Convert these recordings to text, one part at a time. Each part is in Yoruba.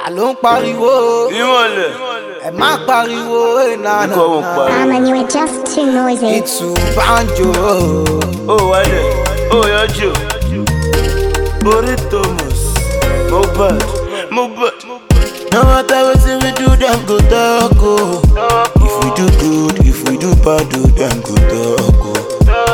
Àló ń pariwo. Ìmọ̀lẹ̀. Ẹ má pariwo nana. Ikọ̀ won't pariwo. And you were just too noisy. Itu banjo. Ó wálẹ̀, ó yọjú. Borí Thomas. Mohbad. No matter wetin we do, them go talk o. If we do good, if we do bad, them go talk o.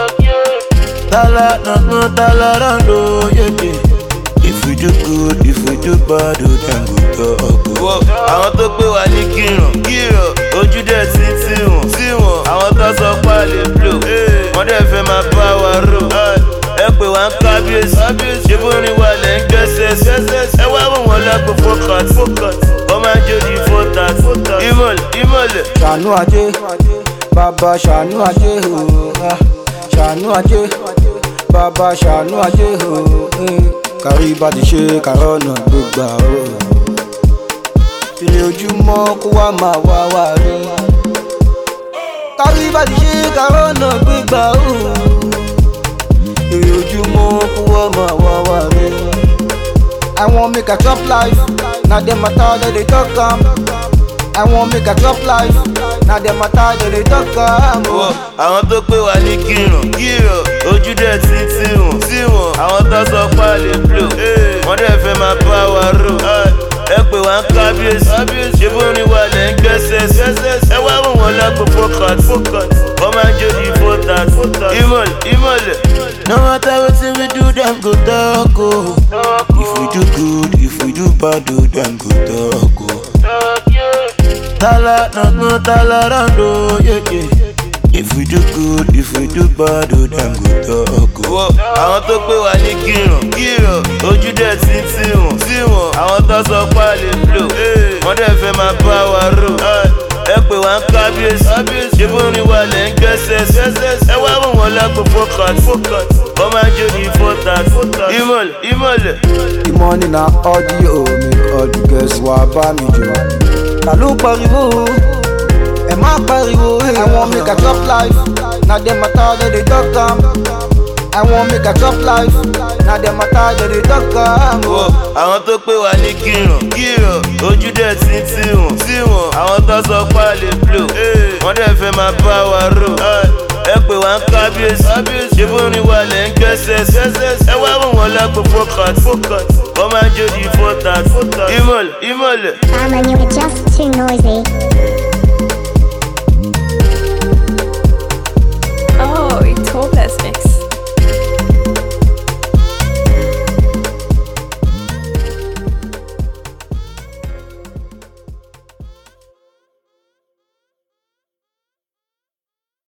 Tala no rondo, yeah. If we do good, if we do bad, them go talk o. Àwọn tó pè wá ní kíràn, ojú dẹ̀ sí wọn. Àwọn tó sọ pa lè blow, wọ́n dẹ̀ fẹ́ máa bá wa rò. Ẹ pè wá ń kábíyèsí, ṣé bó ní wà lẹ́ ń gbẹ́sẹ̀? Ẹ wá wò wọ́n lágbo focus, wọ́n máa ń jó di fotat. Ìmọ̀lẹ̀. Ṣàánú ajé, bàbá ṣàánú ajé o. Ṣàánú ajé, bàbá ṣàánú ajé o. Kárí bá ti ṣe kàrọ́nà gbégbá o. Ilé ojúmọ́ kó wá máa wá rí. Kárí bá ti ṣe kàrọ́nà gbégbá o. Ilé ojúmọ́ kó wá máa wá rí. I wan make a chop life, na dem matter that they talk am. I wan make a chop life, na dem matter that they talk am. Àwọn tó pè wá ní kíràn, ojú dẹ̀ sí wọn. Àwọn tó sọ pa lè blow, wọ́n dẹ̀ fẹ́ máa bá wa rò. Ẹ pè wá ń kábíyèsí, ṣé bó ní wà lẹ́ ń gbẹ́sẹ̀? Ẹ wá wò wọ́n lágbo focus, wọ́n máa ń jó di fotat. Ìmọ̀lẹ̀. No matter wetin we do, them go talk o. If we do good, if we do bad, them go talk o. Tala rondo, yeah. If we do good, if we do bad, them go talk o. Àwọn tó pè wá ní kíràn, ojú dẹ̀ sí wọn. Àwọn tó sọ pa lè blow, wọ́n dẹ̀ fẹ́ máa bá wa rò. Ẹ pè wá ń kábíyèsí, ṣé bó ní wà lẹ́ ń gbẹ́sẹ̀? Ẹ wá wò wọ́n lágbo focus, wọ́n máa ń jó di fotat. Ìmọ̀lẹ̀. The money na audio, make all the girls wá bá mi jọ. Ta ló pariwo? Ẹ má pariwo. I wan make a chop life, na dem matter that they talk am. I wan make a chop life, na dem matter that they talk am. Àwọn tó pè wá ní kíràn, ojú dẹ̀ sí wọn. Àwọn tó sọ pa lè blow, wọ́n dẹ̀ fẹ́ máa bá wa rò. Ẹ pè wá ń kábíyèsí, ṣé bó ní wà lẹ́ ń gbẹ́sẹ̀? Ẹ wá wò wọ́n lágbo focus, wọ́n máa ń jó di fotat. Ìmọ̀lẹ̀. And you were just too noisy.